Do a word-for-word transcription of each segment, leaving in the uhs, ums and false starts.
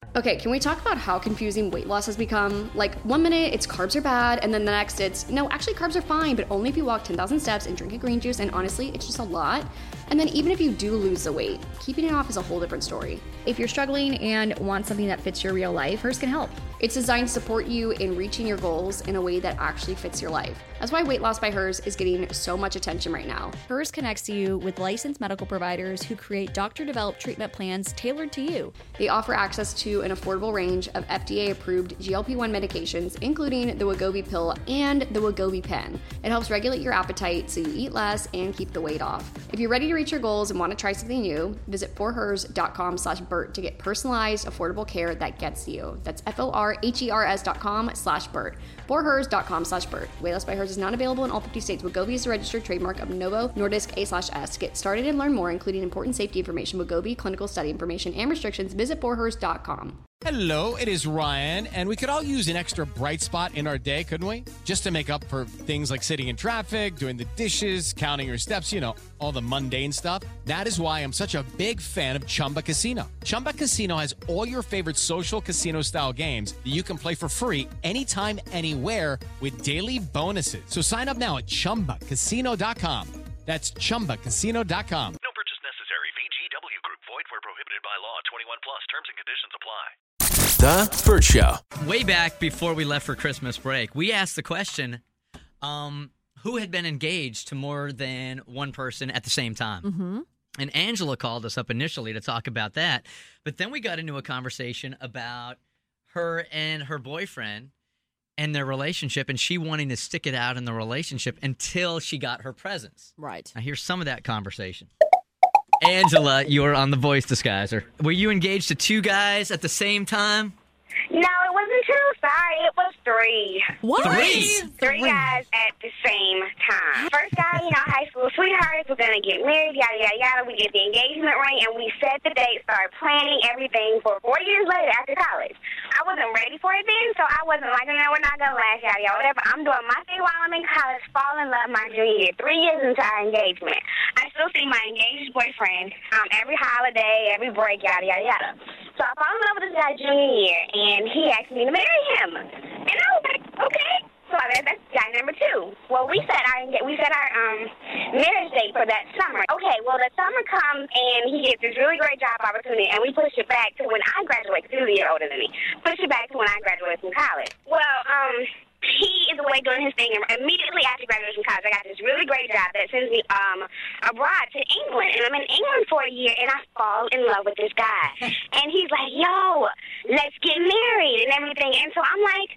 Okay, can we talk about how confusing weight loss has become? Like, one minute it's carbs are bad, and then the next it's, no, actually carbs are fine, but only if you walk ten thousand steps and drink a green juice, and honestly, it's just a lot. And then even if you do lose the weight, keeping it off is a whole different story. If you're struggling and want something that fits your real life, Hers can help. It's designed to support you in reaching your goals in a way that actually fits your life. That's why Weight Loss by Hers is getting so much attention right now. Hers connects you with licensed medical providers who create doctor-developed treatment plans tailored to you. They offer access to an affordable range of F D A-approved G L P one medications, including the Wegovy pill and the Wegovy pen. It helps regulate your appetite so you eat less and keep the weight off. If you're ready to reach your goals and want to try something new, visit forhers.com slash Bert to get personalized, affordable care that gets you. That's F-O-R-H-E-R-S dot com slash Bert. forhers.com slash Bert. Weight Loss by Hers is not available in all fifty states. Wegovy is a registered trademark of Novo Nordisk A slash S. To get started and learn more, including important safety information, Wegovy, clinical study information, and restrictions, visit forhers dot com. Hello, it is Ryan, and we could all use an extra bright spot in our day, couldn't we? Just to make up for things like sitting in traffic, doing the dishes, counting your steps, you know, all the mundane stuff. That is why I'm such a big fan of Chumba Casino. Chumba Casino has all your favorite social casino-style games that you can play for free anytime, anywhere with daily bonuses. So sign up now at chumba casino dot com. That's chumba casino dot com. No purchase necessary. V G W Group. Void where prohibited by law. twenty-one plus. Terms and conditions apply. The Bert Show. Way back before we left for Christmas break, we asked the question, um, who had been engaged to more than one person at the same time? Mm-hmm. And Angela called us up initially to talk about that. But then we got into a conversation about her and her boyfriend and their relationship, and she wanting to stick it out in the relationship until she got her presents. Right. Now, here's some of that conversation. Angela, you're on The Voice Disguiser. Were you engaged to two guys at the same time? No, it wasn't two. Sorry, it was three. What? Three? Three guys at the same time. First guy, you know, high school sweethearts, we're going to get married, yada, yada, yada. We get the engagement ring, and we set the date, started planning everything for four years later after college. I wasn't ready for it then, so I wasn't like, you know, we're not going to last, yada, yada, whatever. I'm doing my thing while I'm in college, fall in love my junior year, three years into our engagement. I still see my engaged boyfriend um, every holiday, every break, yada, yada, yada. So I fall in love with this guy junior year, and he asked me to marry him. And I was like, okay. So I, that's guy number two. Well, we set our we set our um marriage date for that summer. Okay, well, the summer comes, and he gets this really great job opportunity, and we push it back to when I graduate, because he was a year older than me. Push it back to when I graduated from college. Well, um... he is away doing his thing, and immediately after graduation from college, I got this really great job that sends me um abroad to England, and I'm in England for a year, and I fall in love with this guy. And he's like, yo, let's get married and everything. And so I'm like,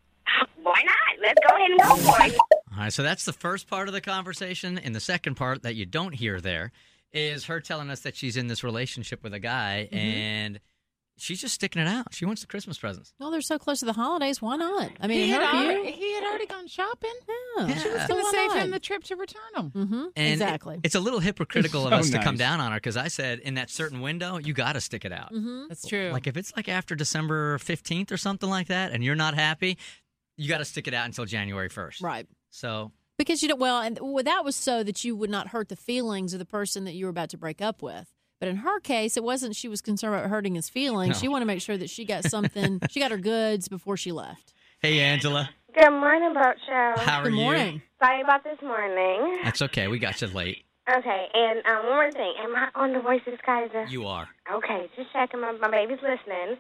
why not? Let's go ahead and go for it. All right, so that's the first part of the conversation. And the second part that you don't hear there is her telling us that she's in this relationship with a guy, mm-hmm. and she's just sticking it out. She wants the Christmas presents. Well, they're so close to the holidays. Why not? I mean, he, had her already, view. he had already gone shopping. Yeah. Yeah. She was So going to why save not? him the trip to return them. Mm-hmm. And exactly. It, it's a little hypocritical of So us to come nice. down on her, because I said in that certain window, you got to stick it out. Mm-hmm. That's true. Like if it's like after December fifteenth or something like that, and you're not happy, you got to stick it out until January first. Right. So Because you don't, well, and well, that was so that you would not hurt the feelings of the person that you were about to break up with. But in her case, it wasn't she was concerned about hurting his feelings. No. She wanted to make sure that she got something, she got her goods before she left. hey, Angela, Good morning, Boat Show. how are Good morning. you? Sorry about this morning. That's okay. We got you late. Okay, and um, one more thing. Am I on the Voice Disguiser? You are. Okay, just checking. My, my baby's listening.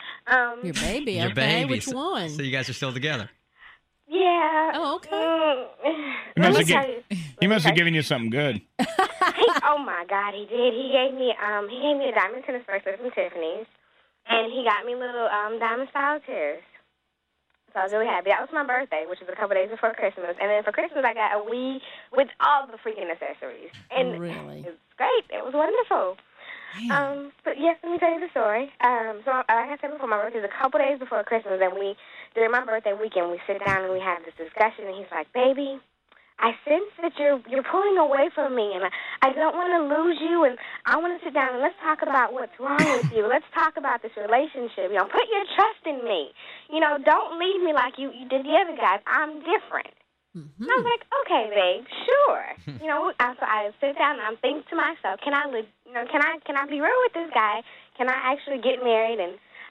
Um, Your baby, Your okay. baby. Which So- one? So you guys are still together. yeah. Oh, okay. Mm, He let must, me have, tell gi- you. he let me must tell have given you something good. He, oh my God, he did. He gave me um he gave me a diamond tennis bracelet from Tiffany's, and he got me little um diamond style tears. So I was really happy. That was my birthday, which was a couple days before Christmas, and then for Christmas I got a Wii with all the freaking accessories, and Really? it was great. It was wonderful. Um, but yes, let me tell you the story. Um, so uh, like I said before, my birthday is a couple days before Christmas, and we during my birthday weekend we sit down and we have this discussion, and he's like, "Baby, I sense that you're you're pulling away from me, and I, I don't want to lose you, and I want to sit down and let's talk about what's wrong with you. Let's talk about this relationship. You know, put your trust in me. You know, don't leave me like you, you did the other guys. I'm different." Mm-hmm. I was like, "Okay, babe, sure." you know, I, so I sit down and I'm thinking to myself, "Can I, li- you know, can I, can I be real with this guy? Can I actually get married?" And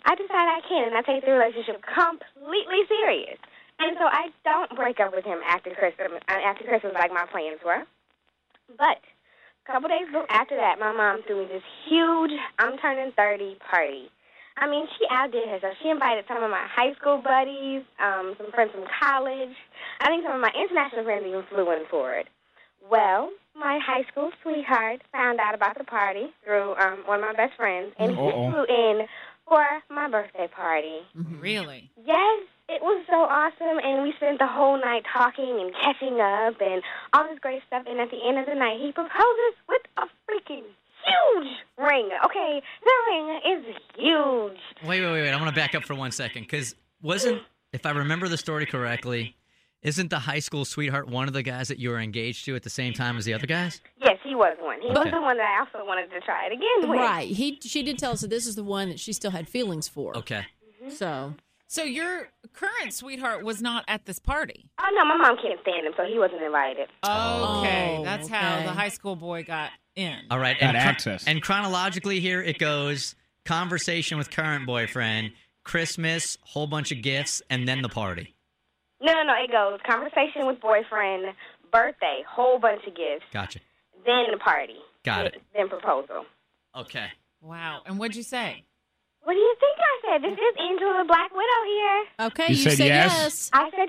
I decide I can, and I take the relationship completely serious. And so I don't break up with him after Christmas, after Christmas like my plans were. But a couple days after that, my mom threw me this huge I'm turning thirty party. I mean, she outdid herself. She invited some of my high school buddies, um, some friends from college. I think some of my international friends even flew in for it. Well, my high school sweetheart found out about the party through um, one of my best friends, and he Uh-oh. flew in for my birthday party. Really? Yes, it was so awesome, and we spent the whole night talking and catching up and all this great stuff, and at the end of the night, he proposes with a freaking huge ring. Okay, the ring is huge. Wait, wait, wait, wait. I want to back up for one second because wasn't, if I remember the story correctly, isn't the high school sweetheart one of the guys that you were engaged to at the same time as the other guys? Yes, he was one. He Okay. was the one that I also wanted to try it again with. Right. He she did tell us that this is the one that she still had feelings for. Okay. So So your current sweetheart was not at this party? Oh, no, my mom can't stand him, so he wasn't invited. Okay, Oh, that's how okay. the high school boy got in. All right. Got and chron- access. And chronologically here it goes conversation with current boyfriend, Christmas, whole bunch of gifts, and then the party. No, no, no, it goes conversation with boyfriend, birthday, whole bunch of gifts, Gotcha. then the party. Got it. Then proposal. Okay. Wow. And what'd you say? What do you think I said? This is Angela Black Widow here. okay, You you, said yes? I said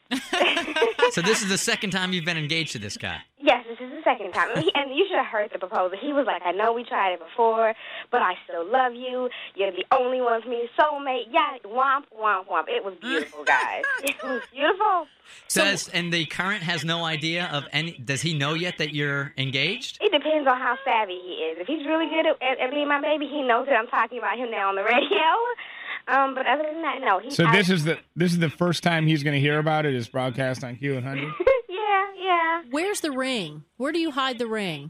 yes. So this is the second time you've been engaged to this guy. Yes, this is the second time. And, he, and you should have heard the proposal. He was like, I know we tried it before, but I still love you. You're the only one for me, soulmate. Yeah, womp, womp, womp. It was beautiful, guys. It was beautiful. Does and the current has no idea of any. Does he know yet that you're engaged? It depends on how savvy he is. If he's really good at, at, at being my baby, he knows that I'm talking about him now on the radio. Um, but other than that, no. He, So I- this is the this is the first time he's going to hear about it. Is broadcast on Q one hundred. yeah, yeah. Where's the ring? Where do you hide the ring?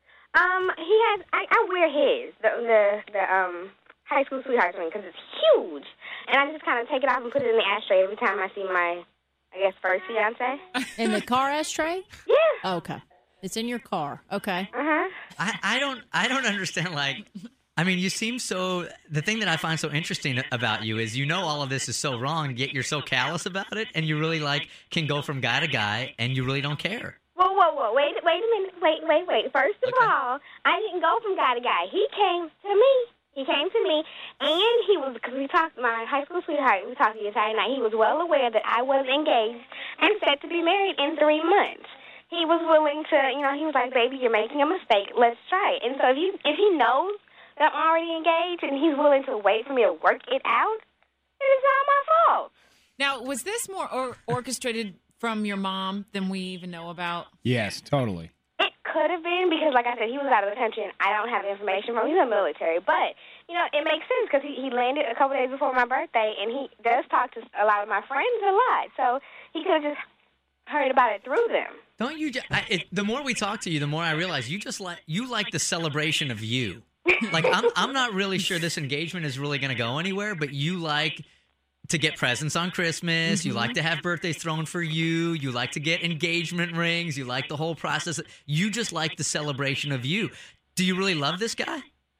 Um, he has. I, I wear his the the, the um high school sweetheart ring because it's huge, and I just kind of take it off and put it in the ashtray every time I see my, I guess, first fiance. In the car ashtray? Yeah. Okay. It's in your car. Okay. Uh huh. I, I don't I don't understand. Like, I mean, you seem so. The thing that I find so interesting about you is you know all of this is so wrong, yet you're so callous about it, and you really like can go from guy to guy, and you really don't care. Whoa, whoa, whoa! Wait, wait a minute! Wait, wait, wait! First of Okay. all, I didn't go from guy to guy. He came to me. He came to me, and he was because we talked. My high school sweetheart. We talked the entire night. He was well aware that I was engaged and set to be married in three months. He was willing to, you know, he was like, "Baby, you're making a mistake. Let's try it." And so if he if he knows that I'm already engaged and he's willing to wait for me to work it out, it is not my fault. Now, was this more or- orchestrated from your mom than we even know about? Yes, totally. It could have been because, like I said, he was out of the country and I don't have information from him. He's in the military. But, you know, it makes sense because he, he landed a couple days before my birthday and he does talk to a lot of my friends a lot. So he could have just heard about it through them. Don't you? Just, I, it, the more we talk to you, the more I realize you just like you like the celebration of you. Like I'm, I'm not really sure this engagement is really going to go anywhere, but you like to get presents on Christmas. You like to have birthdays thrown for you. You like to get engagement rings. You like the whole process. You just like the celebration of you. Do you really love this guy?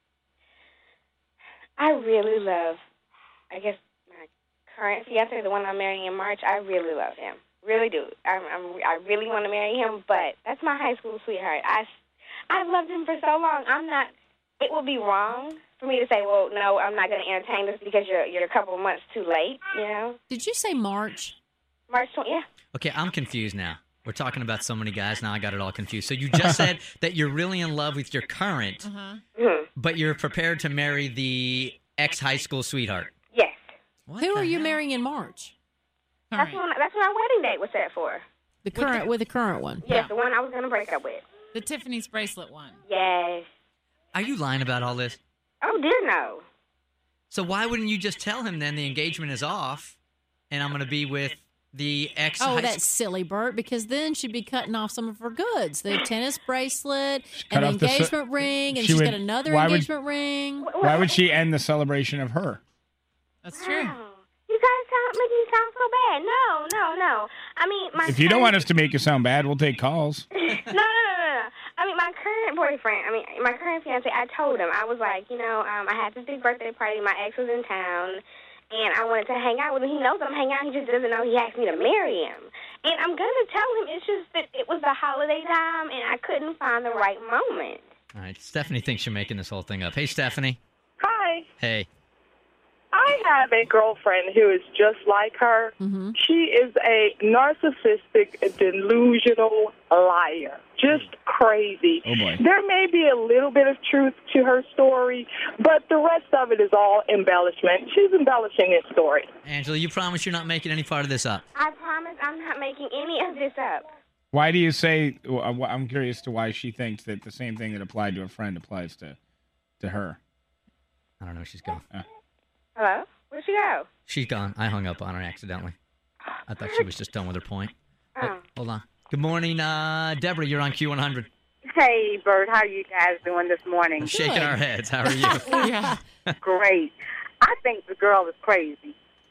I really love, I guess, my current fiance, the one I'm marrying in March. I really love him. Really do. I'm, I'm, I really want to marry him, but that's my high school sweetheart. I, I've loved him for so long. I'm not, it would be wrong for me to say, well, no, I'm not going to entertain this because you're you're a couple of months too late, you know? Did you say March? March twentieth, yeah. Okay, I'm confused now. We're talking about so many guys. Now I got it all confused. So you just said that you're really in love with your current, Uh-huh. Mm-hmm. but you're prepared to marry the ex-high school sweetheart. Yes. What Who the are you hell? marrying in March? All That's, right. when, that's when our wedding date was set for. The current with the current one. Yes, Yeah. the one I was going to break up with. The Tiffany's bracelet one. Yes. Are you lying about all this? Oh, dear no. So why wouldn't you just tell him then the engagement is off, and I'm going to be with the ex? Oh, high that's silly, Bert, because then she'd be cutting off some of her goods. The tennis bracelet, cut an off the ce- engagement ring, and she she's would- got another why would- engagement ring. Why would she end the celebration of her? That's true. Wow. You guys sound, make me sound so bad. No, no, no. I mean, my If you don't friends- want us to make you sound bad, we'll take calls. no, no, no, no, no. I mean, my current boyfriend, I mean, my current fiance, I told him, I was like, you know, um, I had this big birthday party. My ex was in town, and I wanted to hang out with him. He knows I'm hanging out. He just doesn't know he asked me to marry him. And I'm going to tell him it's just that it was the holiday time, and I couldn't find the right moment. All right, Stephanie thinks you're making this whole thing up. Hey, Stephanie. Hi. Hey. I have a girlfriend who is just like her. Mm-hmm. She is a narcissistic, delusional liar. Just crazy. Oh, boy. There may be a little bit of truth to her story, but the rest of it is all embellishment. She's embellishing this story. Angela, you promise you're not making any part of this up? I promise I'm not making any of this up. Why do you say? well, I'm curious to why she thinks that the same thing that applied to a friend applies to to her. I don't know. She's gone. Uh, Hello? Where'd she go? She's gone. I hung up on her accidentally. I thought she was just done with her point. Oh, hold on. Good morning, uh, Deborah. You're on Q one hundred. Hey, Bert. How are you guys doing this morning? We're shaking our heads. How are you? Yeah. Great. I think the girl is crazy.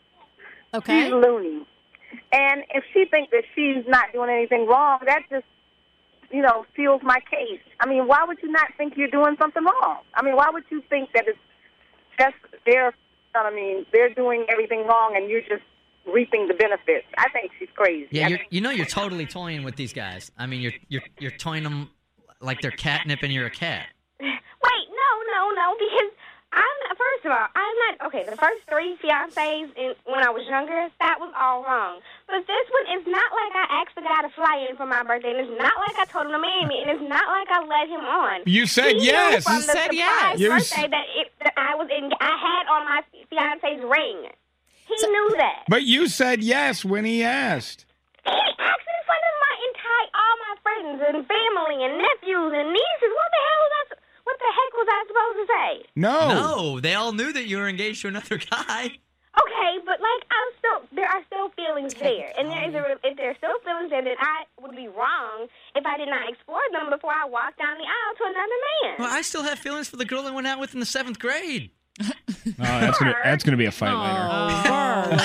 Okay. She's loony. And if she thinks that she's not doing anything wrong, that just, you know, fuels my case. I mean, why would you not think you're doing something wrong? I mean, why would you think that it's just their, I mean, they're doing everything wrong and you're just reaping the benefits? I think she's crazy. Yeah, I you're, think- you know you're totally toying with these guys. I mean, you're you're you're toying them like they're catnip and you're a cat. Wait, no, no, no, because I'm not, first of all, I'm not, okay, the first three fiancés in, when I was younger, that was all wrong. But this one, it's not like I asked the guy to fly in for my birthday, and it's not like I told him to marry me, and it's not like I led him on. You said He yes. knew from You the said surprise yes. You s- birthday that, it, that I was in, I had on my fiancé's ring. He knew that. But you said yes when he asked. He asked in front of my entire, all my friends and family and nephews and nieces. What the hell was I? What the heck was I supposed to say? No. No, they all knew that you were engaged to another guy. Okay, but like I'm still, there are still feelings there, and there is a, if there are still feelings there, then I would be wrong if I did not explore them before I walked down the aisle to another man. Well, I still have feelings for the girl I went out with in the seventh grade. Oh, that's gonna that's gonna be a fight later.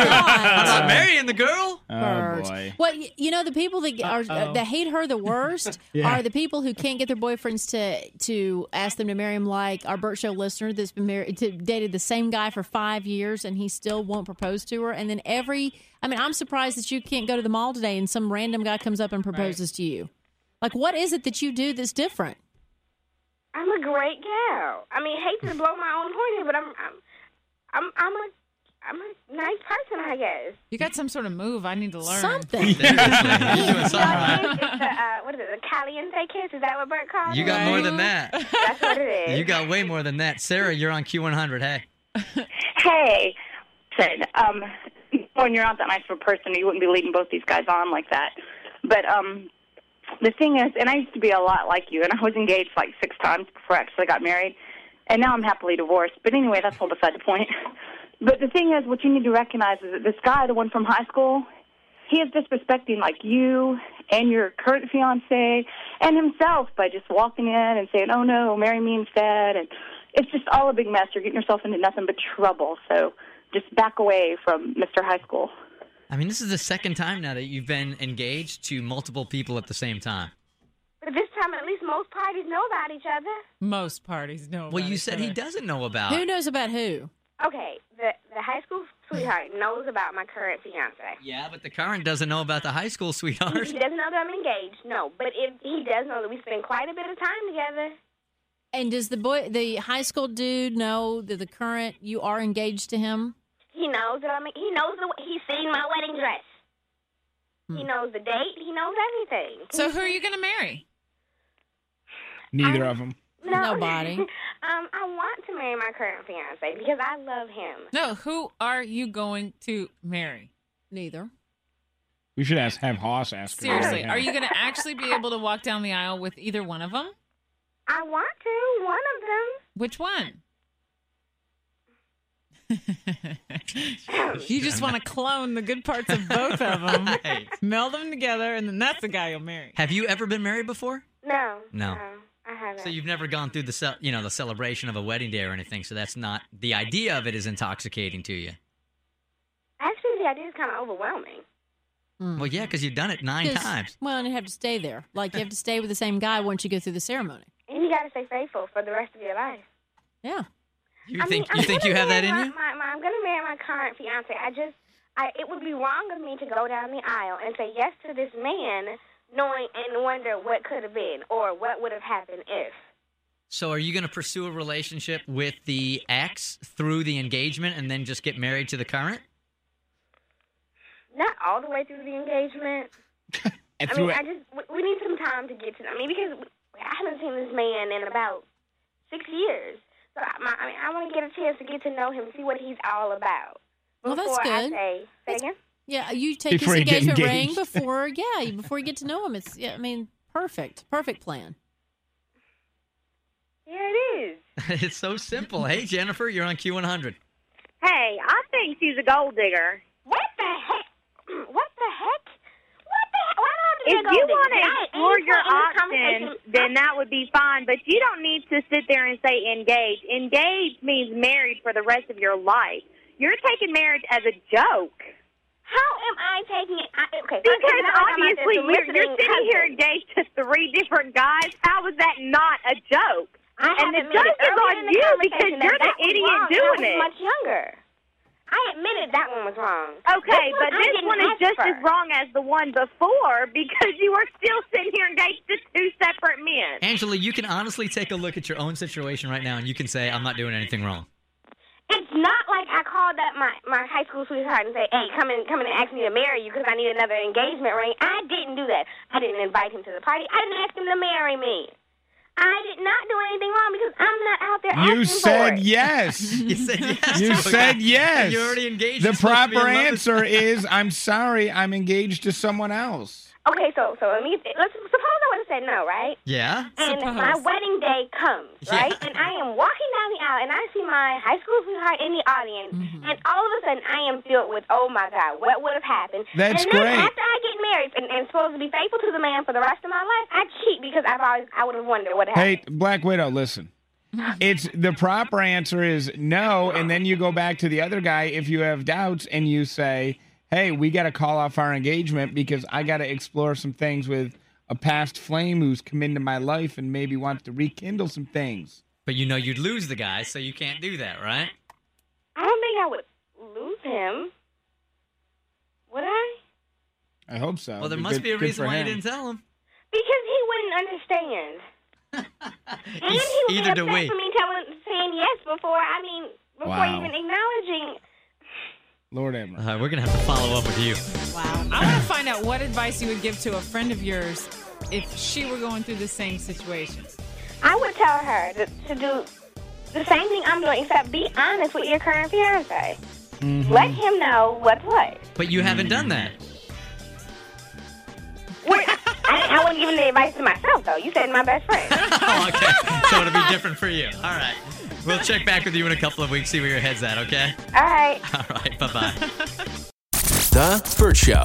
I'm not marrying the girl. Oh Bert. boy. Well, y- you know, the people that are uh, that hate her the worst Yeah. are the people who can't get their boyfriends to to ask them to marry him. Like our Burt Show listener that's been married, to, dated the same guy for five years, and he still won't propose to her. And then every, I mean, I'm surprised that you can't go to the mall today and some random guy comes up and proposes to you. Like, what is it that you do that's different? I'm a great gal. I mean, hate to blow my own horn here, but I'm, I'm, I'm, I'm a, I'm a nice person, I guess. You got some sort of move I need to learn. Something. You're doing something right. It's the, uh, what is it, the caliente kiss? Is that what Bert calls You it? got more than that. That's what it is. You got way more than that. Sarah, you're on Q one hundred. Hey. Hey, said, um, when you're not that nice of a person, you wouldn't be leading both these guys on like that. But um, the thing is, and I used to be a lot like you, and I was engaged like six times before I actually got married, and now I'm happily divorced. But anyway, that's all beside the point. But the thing is, what you need to recognize is that this guy, the one from high school, he is disrespecting like you and your current fiance and himself by just walking in and saying, "Oh no, marry me instead," and it's just all a big mess. You're getting yourself into nothing but trouble. So just back away from Mister High School. I mean, this is the second time now that you've been engaged to multiple people at the same time. But this time, at least most parties know about each other. Most parties know. Well, about you each said other. he doesn't know about. Who knows about who? Okay, the the high school sweetheart knows about my current fiance. Yeah, but the current doesn't know about the high school sweetheart. He doesn't know that I'm engaged, no. But if he does know that we spend quite a bit of time together. And does the boy, the high school dude, know that the current you are engaged to him? He knows that I'm. He knows the. He's seen my wedding dress. Hmm. He knows the date. He knows everything. So who are you going to marry? Neither of them. No. Nobody. um, I want to marry my current fiance because I love him. No, who are you going to marry? Neither. We should ask have Haas ask. her. Seriously, Yeah. are you going to actually be able to walk down the aisle with either one of them? I want to. One of them. Which one? You just want to clone the good parts of both of them, Right. meld them together, and then that's the guy you'll marry. Have you ever been married before? No. No. I haven't. So you've never gone through the ce- you know the celebration of a wedding day or anything. So that's not the idea of it is intoxicating to you. Actually, the idea is kind of overwhelming. Well, yeah, because you've done it nine 'Cause- times. Well, and you have to stay there. Like, you have to stay with the same guy once you go through the ceremony. And you got to stay faithful for the rest of your life. Yeah. You I think mean, you I'm think gonna you have that marry in my, you? My, my, I'm going to marry my current fiance. I just, I, it would be wrong of me to go down the aisle and say yes to this man, knowing and wonder what could have been or what would have happened if. So are you going to pursue a relationship with the ex through the engagement and then just get married to the current? Not all the way through the engagement. And I through mean, it- I just we, we need some time to get to know me because I haven't seen this man in about six years. So I, my, I mean, I want to get a chance to get to know him, see what he's all about. Well, that's before I good. say, say again? Yeah, you take Before his you get engagement ring engaged. before, yeah, before you get to know him. It's, yeah, I mean, perfect, perfect plan. Yeah, it is. It's so simple. Hey, Jennifer, you're on Q one hundred. Hey, I think she's a gold digger. What the heck? What the heck? What the heck? Why do I have to be If a gold you digger? want to Did I at explore any your point in this options, conversation- then that would be fine. But you don't need to sit there and say engaged. Engaged means married for the rest of your life. You're taking marriage as a joke. How am I taking it? I, okay, Because first, it's not like I'm out there obviously you're, you're soliciting sitting here husbands. engaged to three different guys. How is that not a joke? I and the have joke admitted is earlier on in the you because conversation that you're the that was idiot wrong, and doing I was it. much younger. I admitted that one was wrong. Okay, This but one I this didn't one is ask just for. as wrong as the one before because you are still sitting here engaged to two separate men. Angela, you can honestly take a look at your own situation right now and you can say, I'm not doing anything wrong. It's not like I called up my, my high school sweetheart and say, hey, come in, come in and ask me to marry you because I need another engagement ring. I didn't do that. I didn't invite him to the party. I didn't ask him to marry me. I did not do anything wrong because I'm not out there You asking for said it. yes. You said yes. You to a said guy. yes. You're already engaged. The You're supposed to be proper in love with- answer is, I'm sorry, I'm engaged to someone else. Okay, so so let me let's suppose I would have said no, right? Yeah? And my wedding day comes, right? Yeah. And I am walking down the aisle, and I see my high school sweetheart in the audience, Mm-hmm. and all of a sudden I am filled with, oh my God, what would have happened? That's and then great. after I get married and, and supposed to be faithful to the man for the rest of my life, I cheat because I've always I would have wondered what happened. Hey, Black Widow, listen. It's the proper answer is no, and then you go back to the other guy if you have doubts and you say, hey, we got to call off our engagement because I got to explore some things with a past flame who's come into my life and maybe wants to rekindle some things. But you know you'd lose the guy, so you can't do that, right? I don't think I would lose him. Would I? I hope so. Well, there Be must good- be a good reason for why him. you didn't tell him. Because he wouldn't understand. And he would be Either do upset we. for me telling, saying yes before, I mean, before Wow. even acknowledging. Lord have mercy. Uh, we're going to have to follow up with you. Wow. I want to find out what advice you would give to a friend of yours if she were going through the same situation. I would tell her to, to do the same thing I'm doing, except be honest with your current fiance. Mm-hmm. Let him know what's what. But you haven't done that. We're- I, I wouldn't give him the advice to myself, though. You said my best friend. Oh, okay. So it'll be different for you. All right. We'll check back with you in a couple of weeks, see where your head's at, okay? All right. All right. Bye-bye. The Burt Show.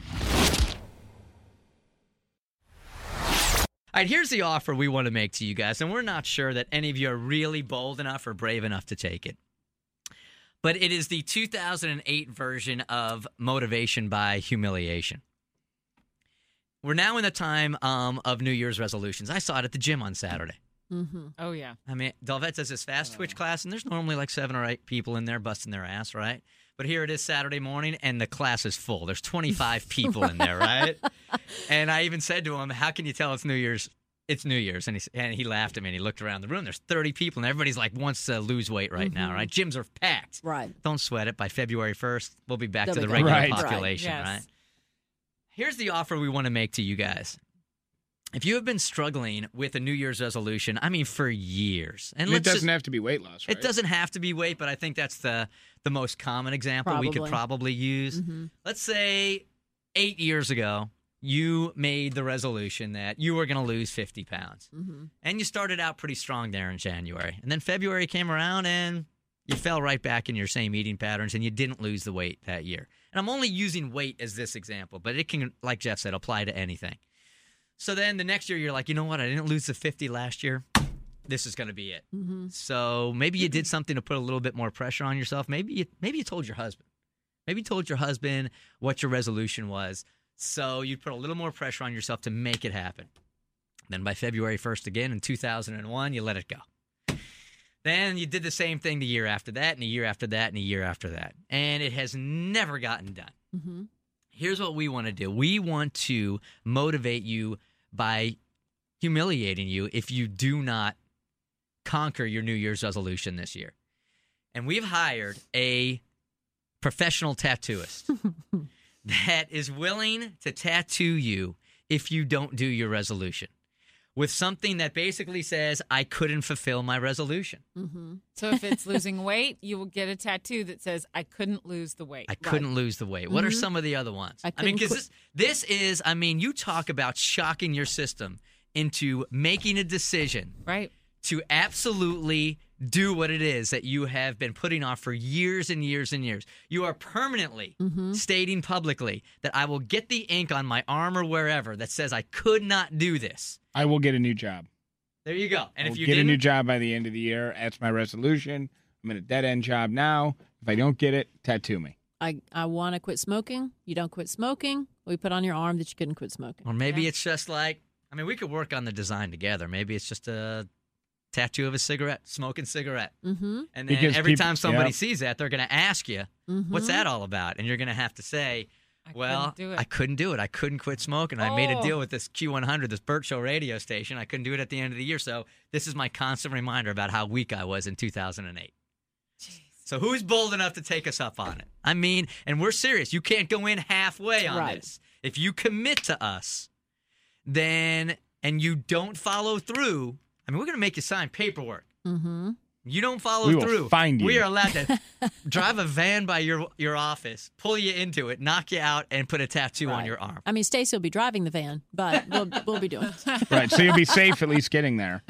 All right, here's the offer we want to make to you guys, and we're not sure that any of you are really bold enough or brave enough to take it. But it is the two thousand eight version of Motivation by Humiliation. We're now in the time um, of New Year's resolutions. I saw it at the gym on Saturday. Mm-hmm. Oh, yeah. I mean, Delvette does this fast twitch class, and there's normally like seven or eight people in there busting their ass, right? But here it is Saturday morning, and the class is full. There's twenty-five people in there, right? And I even said to him, how can you tell it's New Year's? It's New Year's. And he, and he laughed at me, and he looked around the room. There's thirty people, and everybody's like wants to lose weight right now, Mhm. right? Gyms are packed. Right. Don't sweat it. By February first, we'll be back They'll to be the gone. regular Right. population, Right. right? Yes. Here's the offer we want to make to you guys. If you have been struggling with a New Year's resolution, I mean, for years, and And it let's doesn't just, have to be weight loss, right? it doesn't have to be weight, but I think that's the the most common example we could Probably. probably use. Mm-hmm. Let's say eight years ago, you made the resolution that you were going to lose fifty pounds, Mm-hmm. and you started out pretty strong there in January, and then February came around and you fell right back in your same eating patterns, and you didn't lose the weight that year. And I'm only using weight as this example, but it can, like Jeff said, apply to anything. So then the next year, you're like, you know what? I didn't lose the fifty last year. This is going to be it. Mm-hmm. So maybe you did something to put a little bit more pressure on yourself. Maybe you, maybe you told your husband. Maybe you told your husband what your resolution was So you'd put a little more pressure on yourself to make it happen. Then by February first again in two thousand one, you let it go. Then you did the same thing the year after that, and the year after that, and the year after that. And it has never gotten done. Mm-hmm. Here's what we want to do. We want to motivate you by humiliating you if you do not conquer your New Year's resolution this year. And we've hired a professional tattooist that is willing to tattoo you if you don't do your resolution with something that basically says, I couldn't fulfill my resolution. Mm-hmm. So if it's losing weight, you will get a tattoo that says, I couldn't lose the weight. I couldn't right. lose the weight. What mm-hmm. are some of the other ones? I, I mean, because this, this is, I mean, you talk about shocking your system into making a decision right. to absolutely do what it is that you have been putting off for years and years and years. You are permanently mm-hmm. stating publicly that I will get the ink on my arm or wherever that says I could not do this. I will get a new job. There you go. And I if you get didn't, a new job by the end of the year, that's my resolution. I'm in a dead-end job now. If I don't get it, tattoo me. I, I want to quit smoking. You don't quit smoking. We put on your arm that you couldn't quit smoking. Or maybe yeah. it's just like, I mean, we could work on the design together. Maybe it's just a tattoo of a cigarette, smoking cigarette. Mm-hmm. And then Because every people- time somebody yep. sees that, they're going to ask you, Mm-hmm. what's that all about? And you're going to have to say, I well, couldn't do it. I couldn't do it. I couldn't quit smoking. I made a Oh. deal with this Q one hundred, this Burt Show radio station. I couldn't do it at the end of the year. So this is my constant reminder about how weak I was in two thousand eight. Jeez. So who's bold enough to take us up on it? I mean, and we're serious. You can't go in halfway on Right. this. If you commit to us, then, and you don't follow through, I mean, we're going to make you sign paperwork. Mm-hmm. You don't follow We will through. find you. We are allowed to drive a van by your your office, pull you into it, knock you out, and put a tattoo on Right. your arm. I mean, Stacey will be driving the van, but we'll, we'll be doing it. Right, so you'll be safe at least getting there.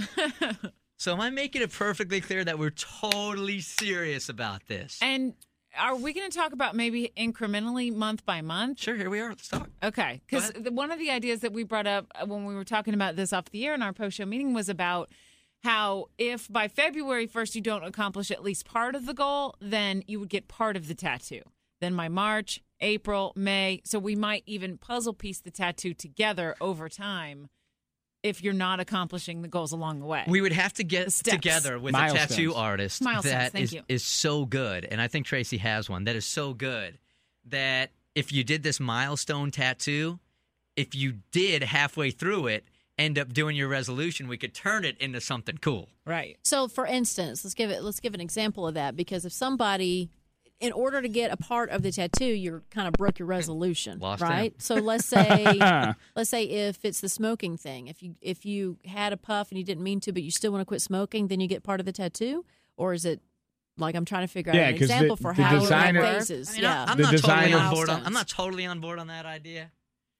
So am I making it perfectly clear that we're totally serious about this? And are we going to talk about maybe incrementally month by month? Sure, here we are. Let's talk. Okay, because one of the ideas that we brought up when we were talking about this off the air in our post-show meeting was about how if by February first you don't accomplish at least part of the goal, then you would get part of the tattoo. Then by March, April, May, so we might even puzzle piece the tattoo together over time if you're not accomplishing the goals along the way. We would have to get The steps. together with Milestones. a tattoo artist Milestones, that thank is, you. is so good, and I think Tracy has one that is so good that if you did this milestone tattoo, if you did halfway through it, end up doing your resolution, we could turn it into something cool. Right. So, for instance, let's give it. Let's give an example of that because if somebody, in order to get a part of the tattoo, you're kind of broke your resolution, Lost right? him. So let's say, let's say if it's the smoking thing, if you if you had a puff and you didn't mean to, but you still want to quit smoking, then you get part of the tattoo, or is it like I'm trying to figure out Yeah, an 'cause the- example for the how it designer- phases? I mean, yeah, I'm The not totally designer- on board. On, I'm Milestones. not totally on board on that idea.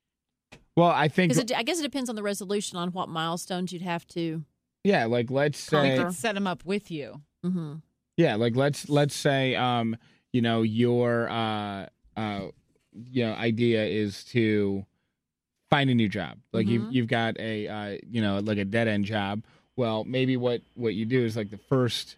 Well, I think, because I guess it depends on the resolution on what milestones you'd have to. yeah, like let's We say, could set them up with you. Mm-hmm. yeah, like let's let's say, um, you know, your uh, uh, you know, idea is to find a new job. Like Mhm. you've you've got a uh, you know, like a dead end job. Well, maybe what what you do is like the first,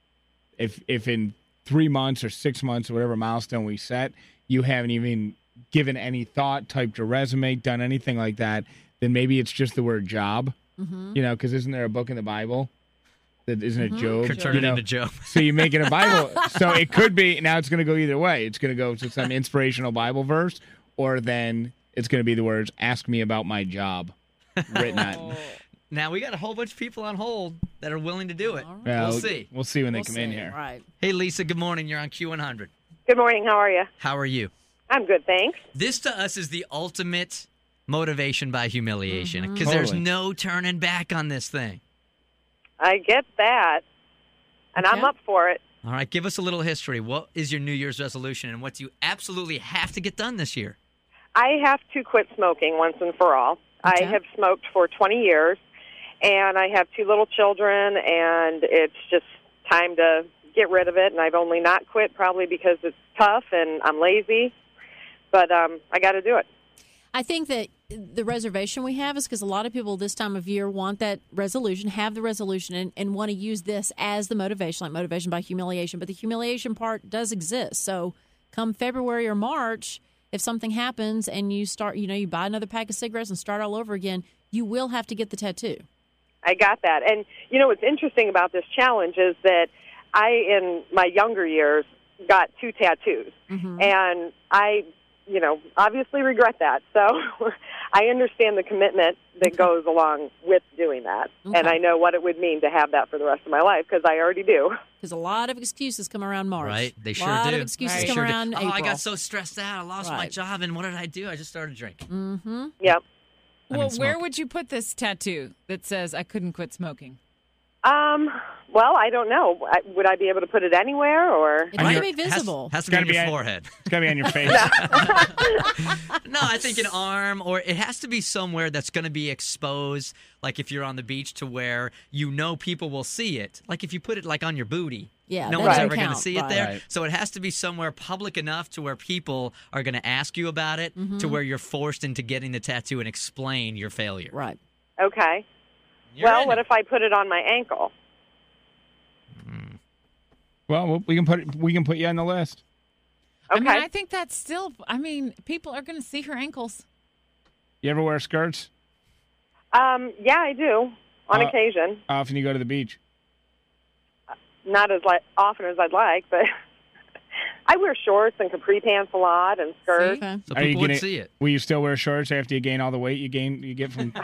if if in three months or six months or whatever milestone we set, you haven't even given any thought, typed a resume, done anything like that, then maybe it's just the word job. Mm-hmm. You know, because isn't there a book in the Bible that isn't it Mhm. Job? Could turn You it know? into Job. So you make it a Bible. So it could be, now it's going to go either way. It's going to go to some inspirational Bible verse, or then it's going to be the words, ask me about my job, written on. Now, we got a whole bunch of people on hold that are willing to do it. All Well, We'll see. We'll see when they We'll come in see. here. Right. Hey, Lisa, good morning. You're on Q one hundred. Good morning. How are you? How are you? I'm good, thanks. This to us is the ultimate motivation by humiliation Mhm. because there's Totally. no turning back on this thing. I get that, and I'm Okay. up for it. All right, give us a little history. What is your New Year's resolution and what do you absolutely have to get done this year? I have to quit smoking once and for all. Okay. I have smoked for twenty years, and I have two little children, and it's just time to get rid of it. And I've only not quit probably because it's tough and I'm lazy, but um, I got to do it. I think that the reservation we have is because a lot of people this time of year want that resolution, have the resolution, and, and want to use this as the motivation, like motivation by humiliation. But the humiliation part does exist. So come February or March, if something happens and you start, you know, you buy another pack of cigarettes and start all over again, you will have to get the tattoo. I got that. And, you know, what's interesting about this challenge is that I, in my younger years, got two tattoos. Mm-hmm. And I, you know, obviously regret that. So I understand the commitment that Okay. goes along with doing that. Okay. And I know what it would mean to have that for the rest of my life because I already do. Because a lot of excuses come around March. Right, they sure A lot do. of excuses They come sure do. around Oh, April. I got so stressed out. I lost my Right. job, and what did I do? I just started drinking. Mm-hmm. Yep. I Well, didn't where smoke. would you put this tattoo that says "I couldn't quit smoking"? Um, well, I don't know. I, would I be able to put it anywhere or? It's got to be visible. Has to It's be on gotta your be on- forehead. It's got to be on your face. No, I think an arm, or it has to be somewhere that's going to be exposed. Like if you're on the beach, to where you know people will see it. Like if you put it like on your booty, Yeah, no that one's doesn't ever going to count. see it Right. there. Right. So it has to be somewhere public enough to where people are going to ask you about it, Mm-hmm. to where you're forced into getting the tattoo and explain your failure. Right. Okay. You're well, in what it. if I put it on my ankle? Well, we can put we can put you on the list. Okay. I mean, I think that's still. I mean, people are going to see her ankles. You ever wear skirts? Um, yeah, I do on Uh, occasion. How often you go to the beach? Not as li- often as I'd like, but I wear shorts and capri pants a lot and skirts. Okay. So Are you people would gonna- see it. Will you still wear shorts after you gain all the weight you gain you get from?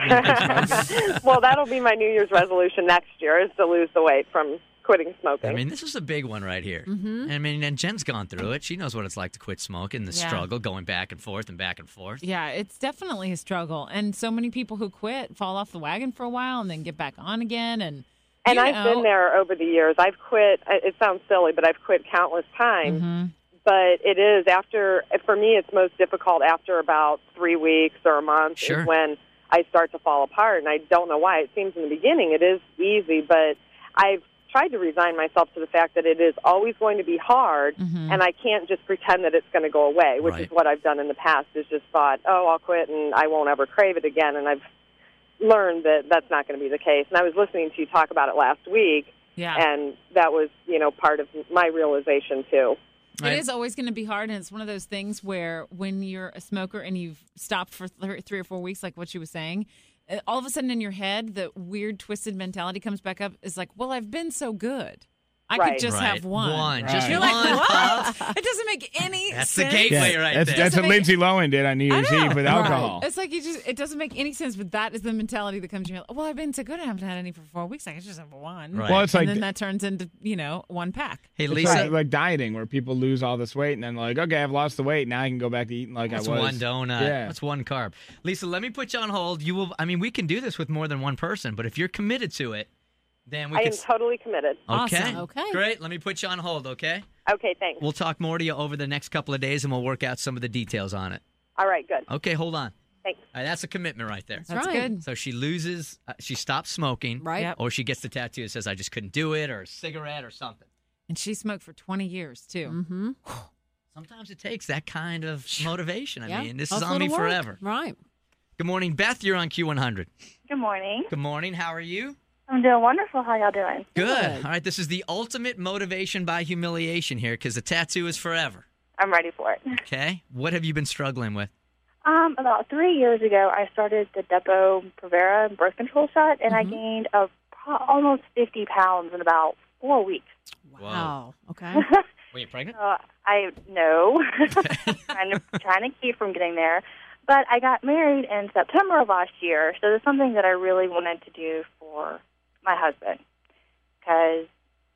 Well, that'll be my New Year's resolution next year is to lose the weight from quitting smoking. I mean, this is a big one right here. Mm-hmm. I mean, and Jen's gone through it. She knows what it's like to quit smoking, the Yeah. struggle, going back and forth and back and forth. Yeah, it's definitely a struggle, and so many people who quit fall off the wagon for a while and then get back on again, and and you I've know, been there over the years. I've quit. It sounds silly, but I've quit countless times. Mhm. But it is after, for me, it's most difficult after about three weeks or a month Sure. is when I start to fall apart. And I don't know why. It seems in the beginning it is easy, but I've tried to resign myself to the fact that it is always going to be hard, Mhm. and I can't just pretend that it's going to go away, which Right. is what I've done in the past, is just thought, oh, I'll quit and I won't ever crave it again. And I've learned that that's not going to be the case. And I was listening to you talk about it last week, yeah. and that was, you know, part of my realization, too. It is always going to be hard, and it's one of those things where when you're a smoker and you've stopped for th- three or four weeks, like what she was saying, uh, all of a sudden in your head, the weird, twisted mentality comes back up. Is like, well, I've been so good. I Right. could just Right. have one. One. Right. Just You're one. like, puff. what? It doesn't make any That's the sense. gateway right that's, there. That's what Doesn't make- Lindsay Lohan did on New I Year's know. Eve with Right. alcohol. It's like you just, it doesn't make any sense, but that is the mentality that comes to you. Well, I've been so good, I haven't had any for four weeks. I can just have one. Right. Well, it's like and then that turns into, you know, one pack. Hey, it's Lisa, like, like dieting, where people lose all this weight and then like, okay, I've lost the weight. Now I can go back to eating like that's I was. one donut. Yeah. That's one carb. Lisa, let me put you on hold. You will. I mean, we can do this with more than one person, but if you're committed to it, then we I can. am totally committed. Okay. Awesome. Okay. Great. Let me put you on hold. Okay. Okay, thanks. We'll talk more to you over the next couple of days, and we'll work out some of the details on it. All right, good. Okay. Hold on. Thanks. All right, that's a commitment right there. That's right. good. So she loses. Uh, she stops smoking. Right. Yep. Or she gets the tattoo that says, "I just couldn't do it," or a cigarette, or something. And she smoked for twenty years, too. Mm-hmm. Sometimes it takes that kind of motivation. I Yeah. mean, this Tough is on me little work. forever. Right. Good morning, Beth. You're on Q one hundred. Good morning. Good morning. How are you? I'm doing wonderful. How y'all doing? Good. Good. All right. This is the ultimate motivation by humiliation here, because the tattoo is forever. I'm ready for it. Okay. What have you been struggling with? Um, about three years ago, I started the Depo Provera birth control shot, and I gained a, almost fifty pounds in about four weeks. Wow. Okay. Were you pregnant? Uh, I know, trying to trying to keep from getting there. But I got married in September of last year, so there's something that I really wanted to do for my husband, because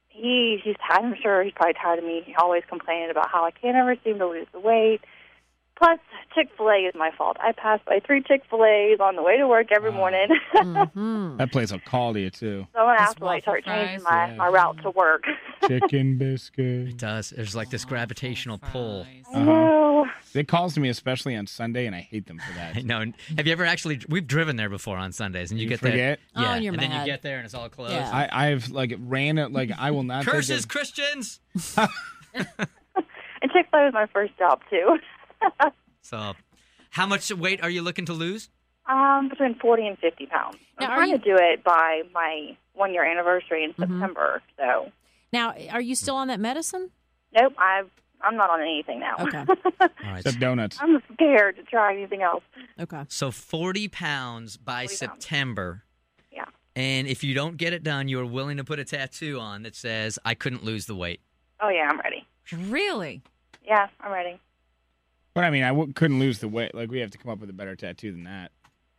he he's I'm sure he's probably tired of me always complaining about how I can't ever seem to lose the weight. Plus, Chick-fil-A is my fault. I pass by three Chick-fil-A's on the way to work every morning. Mm-hmm. That place will call to you too. So I'm going to Those have to like, waffle start changing fries. my, my route to work. Chicken biscuit. It does. There's like this gravitational pull. I know. It calls to me especially on Sunday, and I hate them for I that. know. Have you ever actually? We've driven there before on Sundays, and you, You get forget? there. Yeah, Oh, and you're and then you mad. get there, and it's all closed. Yeah. I, I've like ran it like I will not take Curses, it. Christians. And Chick-fil-A was my first job, too. So, how much weight are you looking to lose? Um, between forty and fifty pounds. I'm Now, are trying you- to do it by my one year anniversary in September. So, Now, are you still on that medicine? nope, I've I'm not on anything now. Okay. All right. Except donuts. I'm scared to try anything else. Okay. So forty pounds by forty pounds. September. Yeah. And if you don't get it done, you are willing to put a tattoo on that says, I couldn't lose the weight. Oh, yeah, I'm ready. Really? Yeah, I'm ready. But I mean, I w- couldn't lose the weight. Like, we have to come up with a better tattoo than that.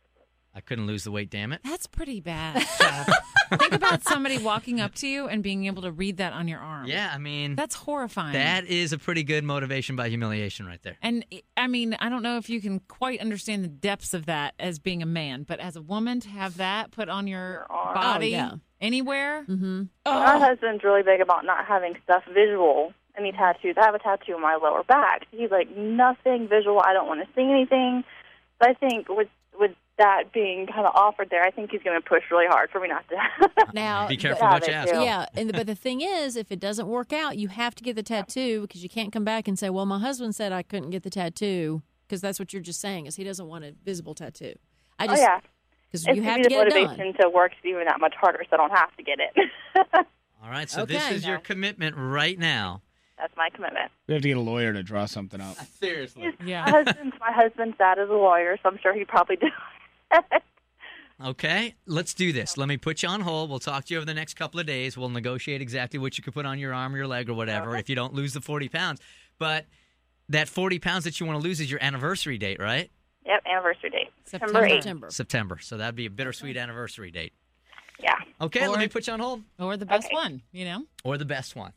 I couldn't lose the weight, damn it. That's pretty bad, Jeff. Think about somebody walking up to you and being able to read that on your arm. Yeah, I mean, That's horrifying. that is a pretty good motivation by humiliation right there. And I mean, I don't know if you can quite understand the depths of that as being a man, but as a woman to have that put on your body Oh, yeah. anywhere. Mm-hmm. My husband's really big about not having stuff visual, any tattoos. I have a tattoo on my lower back. He's like, nothing visual. I don't want to see anything. But I think with with that being kind of offered there, I think he's going to push really hard for me not to. Now, Be careful but- what you ask. Yeah, and the, but the thing is, if it doesn't work out, you have to get the tattoo because you can't come back and say, "Well, my husband said I couldn't get the tattoo," because that's what you're just saying is he doesn't want a visible tattoo. I just, oh, yeah. because It's you have to to be the get it done. motivation to work even that much harder so I don't have to get it. All right, so this Okay. is your commitment right now. That's my commitment. We have to get a lawyer to draw something up. Seriously. Yeah. My husband's, my husband's dad is a lawyer, so I'm sure he'd probably do it. Okay, let's do this. Let me put you on hold. We'll talk to you over the next couple of days. We'll negotiate exactly what you could put on your arm or your leg or whatever if you don't lose the forty pounds. But that forty pounds that you want to lose is your anniversary date, right? Yep, anniversary date. September eighth. September. September. So that'd be a bittersweet anniversary date. Yeah. Okay, Or- let me put you on hold. Or the best Okay. one, you know? Or the best one.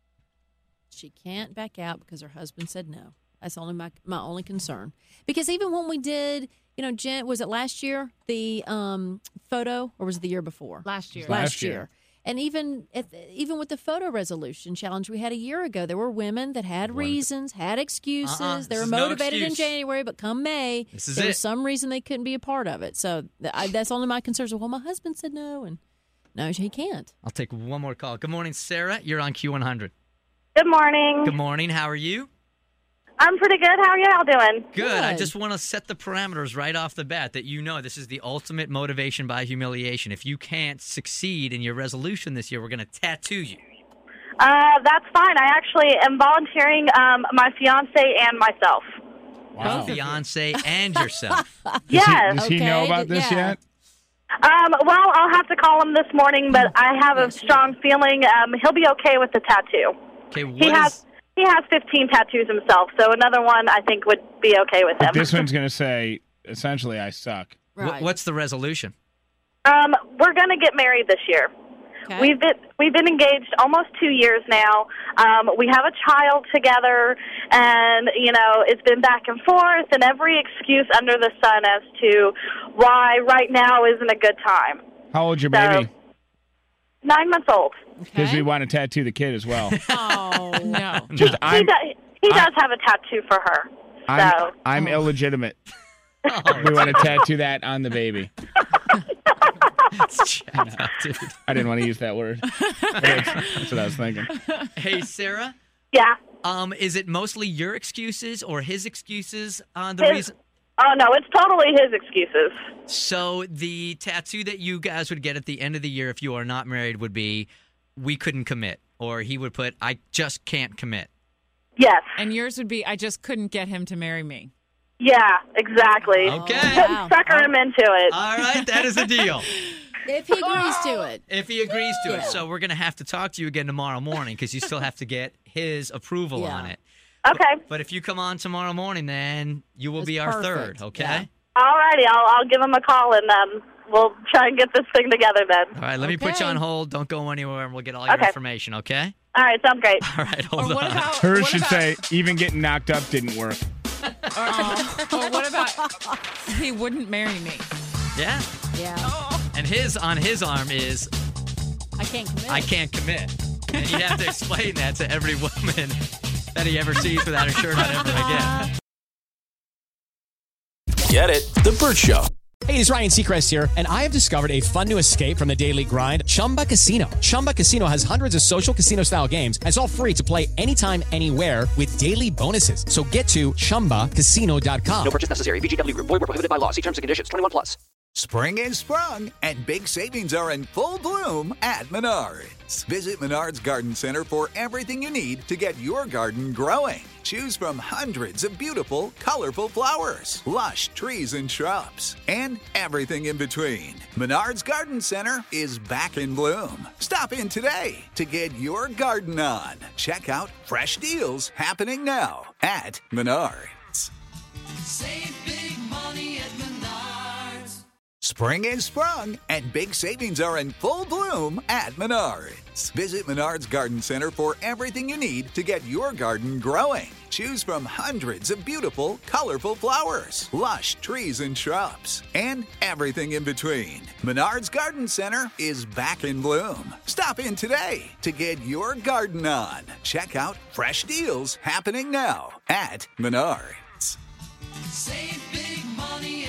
She can't back out because her husband said no. That's only my my only concern. Because even when we did, you know, Jen, was it last year the um, photo, or was it the year before? Last year. Last, Last year. year. And even at, even with the photo resolution challenge we had a year ago, there were women that had reasons, had excuses. Uh-uh, they this were is no motivated in excuse. January, but come May, This is there it. was some reason they couldn't be a part of it. So th- I, that's only my concern. So, well, my husband said no, and no, he can't. I'll take one more call. Good morning, Sarah. You're on Q one hundred. Good morning. Good morning. How are you? I'm pretty good. How are you all doing? Good. I Good. just want to set the parameters right off the bat that you know this is the ultimate motivation by humiliation. If you can't succeed in your resolution this year, we're going to tattoo you. Uh, that's fine. I actually am volunteering um, my fiance and myself. Wow. Fiance and yourself. Does Yes. He, does he Okay, know about this yeah. yet? Um, well, I'll have to call him this morning, but I have a strong feeling um, he'll be okay with the tattoo. Okay, what He is- has he has fifteen tattoos himself, so another one I think would be okay with him. This one's going to say, essentially, I suck. wh- Right. what's the resolution? Um, we're going to get married this year. Okay. We've been we've been engaged almost two years now. Um, we have a child together, and you know it's been back and forth, and every excuse under the sun as to why right now isn't a good time. How old's your So- baby? Nine months old. Because Okay. we want to tattoo the kid as well. Oh, No. Just He, I'm, does, he I- does have a tattoo for her. I'm, So I'm Oh. illegitimate. Oh, We want to tattoo that on the baby. it's jacked up, dude. I didn't want to use that word. But it's- that's what I was thinking. Hey, Sarah, yeah. um, is it mostly your excuses or his excuses on the His- reason? Oh no, it's totally his excuses. So the tattoo that you guys would get at the end of the year if you are not married would be, we couldn't commit. Or he would put, I just can't commit. Yes. And yours would be, I just couldn't get him to marry me. Yeah, exactly. Okay. Couldn't Wow. sucker him into it. All right, that is a deal. if he agrees to it. If he agrees to it. Yeah. So we're going to have to talk to you again tomorrow morning because you still have to get his approval Yeah. on it. Okay. But if you come on tomorrow morning, then you will That's be our perfect. third, okay? Yeah. All righty, I'll I'll give him a call and um we'll try and get this thing together then. All right, let me put you Okay. on hold. Don't go anywhere, and we'll get all your Okay. information, okay? All right, sounds great. All right, hold Or what on. about, Hers what should about, say, even getting knocked up didn't work. or, or what about, he wouldn't marry me? Yeah, Yeah. and his on his arm is, I can't commit. I can't commit. And you have to explain that to every woman that he ever sees without her shirt on ever again. Get it? The Burt Show. Hey, it's Ryan Seacrest here, and I have discovered a fun new escape from the daily grind, Chumba Casino. Chumba Casino has hundreds of social casino-style games, and it's all free to play anytime, anywhere with daily bonuses. So get to chumba casino dot com. No purchase necessary. V G W Group. Void where prohibited by law. See terms and conditions. twenty-one plus. Spring is sprung, and big savings are in full bloom at Menards. Visit Menards Garden Center for everything you need to get your garden growing. Choose from hundreds of beautiful, colorful flowers, lush trees and shrubs, and everything in between. Menards Garden Center is back in bloom. Stop in today to get your garden on. Check out fresh deals happening now at Menards. Save big money at Menards. Spring is sprung, and big savings are in full bloom at Menards. Visit Menards Garden Center for everything you need to get your garden growing. Choose from hundreds of beautiful, colorful flowers, lush trees and shrubs, and everything in between. Menards Garden Center is back in bloom. Stop in today to get your garden on. Check out fresh deals happening now at Menards. Save big money